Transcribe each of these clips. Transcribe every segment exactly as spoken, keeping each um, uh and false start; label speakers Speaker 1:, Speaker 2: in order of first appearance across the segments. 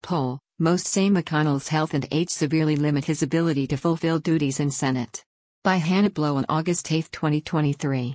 Speaker 1: poll, most say McConnell's health and age severely limit his ability to fulfill duties in Senate. By Hannah Blow on August eighth, twenty twenty-three.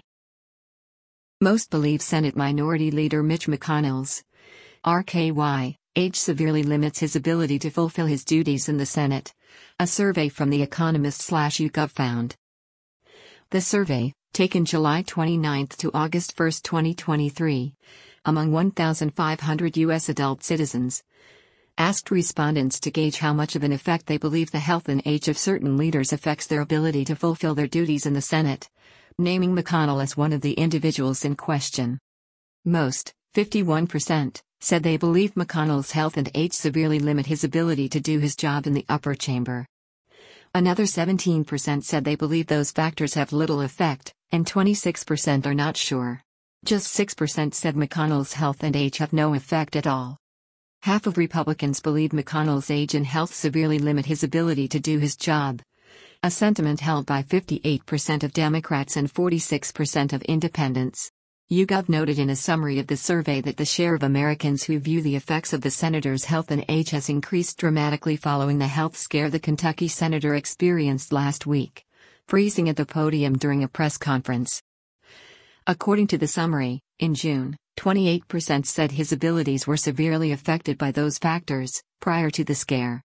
Speaker 1: Most believe Senate Minority Leader Mitch McConnell's R K Y age severely limits his ability to fulfill his duties in the Senate, a survey from The Economist/YouGov found. The survey, taken July twenty-ninth to August first, twenty twenty-three, among one thousand five hundred U S adult citizens, asked respondents to gauge how much of an effect they believe the health and age of certain leaders affects their ability to fulfill their duties in the Senate, naming McConnell as one of the individuals in question. Most, fifty-one percent, said they believe McConnell's health and age severely limit his ability to do his job in the upper chamber. Another seventeen percent said they believe those factors have little effect, and twenty-six percent are not sure. Just six percent said McConnell's health and age have no effect at all. Half of Republicans believe McConnell's age and health severely limit his ability to do his job, a sentiment held by fifty-eight percent of Democrats and forty-six percent of independents. YouGov noted in a summary of the survey that the share of Americans who view the effects of the senator's health and age has increased dramatically following the health scare the Kentucky senator experienced last week, freezing at the podium during a press conference. According to the summary, in June, twenty-eight percent said his abilities were severely affected by those factors, prior to the scare.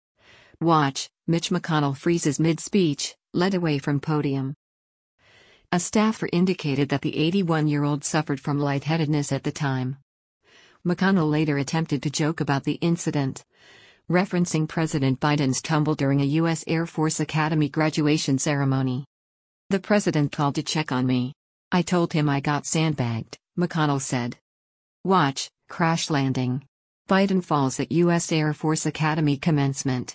Speaker 1: Watch, Mitch McConnell freezes mid-speech, led away from podium. A staffer indicated that the eighty-one-year-old suffered from lightheadedness at the time. McConnell later attempted to joke about the incident, referencing President Biden's tumble during a U S Air Force Academy graduation ceremony. "The president called to check on me. I told him I got sandbagged," McConnell said. Watch, crash landing. Biden falls at U S Air Force Academy commencement.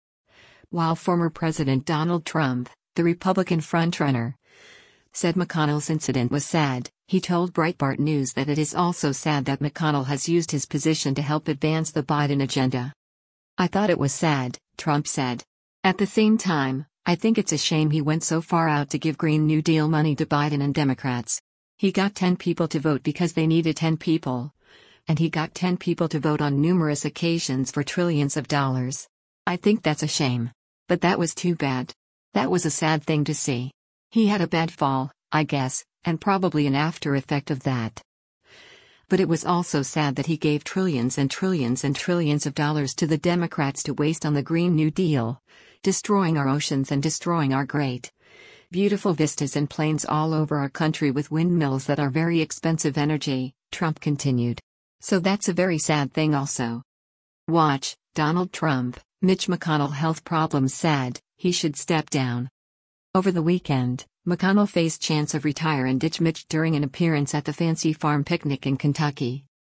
Speaker 1: While former President Donald Trump, the Republican frontrunner, said McConnell's incident was sad, he told Breitbart News that it is also sad that McConnell has used his position to help advance the Biden agenda. "I thought it was sad," Trump said. "At the same time, I think it's a shame he went so far out to give Green New Deal money to Biden and Democrats. He got ten people to vote because they needed ten people. And he got ten people to vote on numerous occasions for trillions of dollars. I think that's a shame. But that was too bad. That was a sad thing to see. He had a bad fall, I guess, and probably an after effect of that. But it was also sad that he gave trillions and trillions and trillions of dollars to the Democrats to waste on the Green New Deal, destroying our oceans and destroying our great, beautiful vistas and plains all over our country with windmills that are very expensive energy," Trump continued. "So that's a very sad thing also." Watch, Donald Trump, Mitch McConnell health problems sad, he should step down. Over the weekend, McConnell faced chance of retire and ditch Mitch during an appearance at the Fancy Farm picnic in Kentucky.